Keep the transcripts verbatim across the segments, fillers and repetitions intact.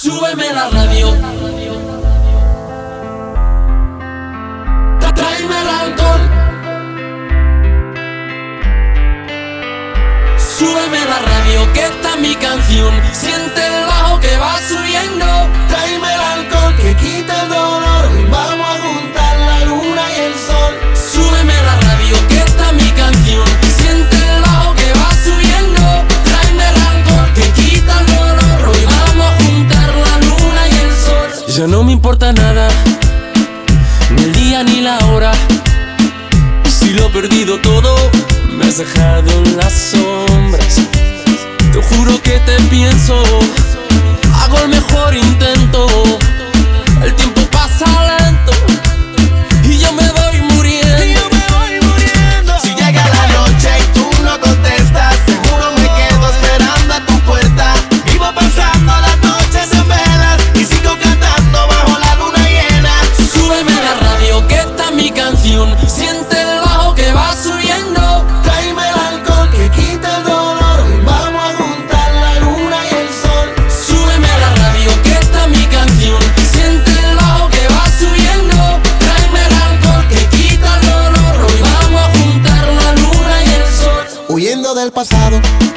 Súbeme la radio. Tráeme el alcohol. Súbeme la radio, que esta es mi canción. Siente el bajo que va subiendo. Tráeme el alcohol que quita el dolor. Y vamos a juntar la luna y el sol. Súbeme la radio, que esta es mi canción. Siente el bajo que va subiendo. Tráeme el alcohol que quita el dolor. Hoy vamos a juntar la luna y el sol. Ya no me importa nada, ni el día ni la hora. Si lo he perdido todo, me has dejado en las sombras. Te juro que te pienso, hago el mejor intento. El tiempo pasa lento y yo me voy muriendo. Y yo me voy muriendo. Si llega la noche y tú no contestas, seguro me quedo esperando a tu puerta. Vivo pasando las noches en velas y sigo cantando bajo la luna llena. Súbeme la radio, que esta es mi canción. Siente el bajo que va subiendo. Tráeme el alcohol que quita el dolor. Y vamos a juntar la luna y el sol. Súbeme la radio, que esta es mi canción. Siente el bajo que va subiendo. Tráeme el alcohol que quita el dolor. Hoy vamos a juntar la luna y el sol. Huyendo del pasado,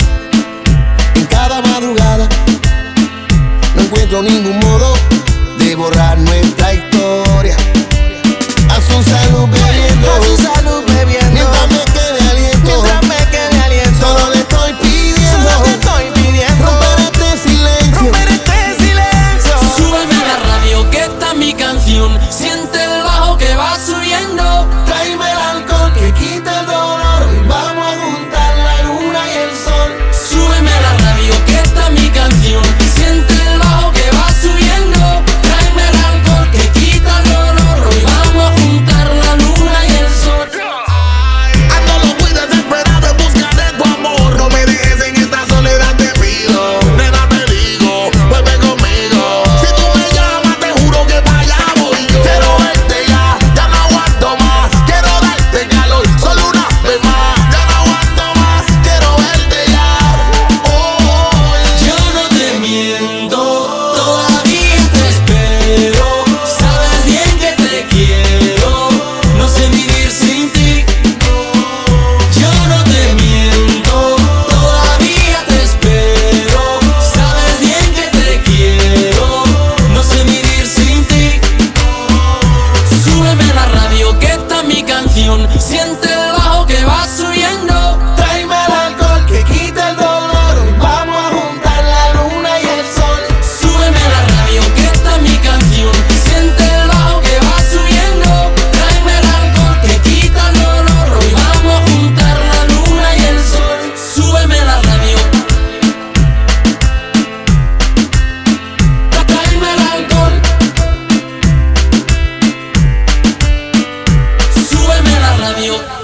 en cada madrugada, no encuentro ningún modo de borrar nuestra historia. A su salud bebiendo, a su salud bebiendo, mientras me quede aliento, mientras me quede aliento. Solo le estoy pidiendo, solo te estoy pidiendo, romper este silencio, romper este silencio. Súbeme la radio, que esta es mi canción. Siente el bajo que va subiendo. Tráeme el alcohol que quita el dolor. Y vamos a juntar la luna y el sol. Súbeme la radio, que esta es mi canción. Siente el bajo que va subiendo. Tráeme el alcohol que quita el dolor. Hoy vamos a juntar la luna y el sol. Ando lo muy desesperado en busca de tu amor. No me dejes en esta soledad, te pido. Nena, te digo, vuelve conmigo. Si tú me llamas, te juro que para allá voy yo. Quiero verte ya, ya no aguanto más. Quiero darte calor, solo una vez más. Ya no aguanto más, quiero verte ya. Oh, Yo no te miento, todavía te espero. Sabes bien que te quiero, no sé vivir sin ti. Yo no te miento, todavía te espero. Sabes bien que te quiero, no sé vivir sin ti. Súbeme la radio, que esta es mi canción. Siente el bajo que va subiendo. Tráeme el alcohol que quita el dolor. Y vamos a juntar la luna y el sol. Súbeme la radio, que esta es mi canción. Siente el bajo que va subiendo. Tráeme el alcohol que quita el dolor. Hoy vamos a juntar la luna y el sol. Súbeme la radio. Tráeme el alcohol. Súbeme la radio.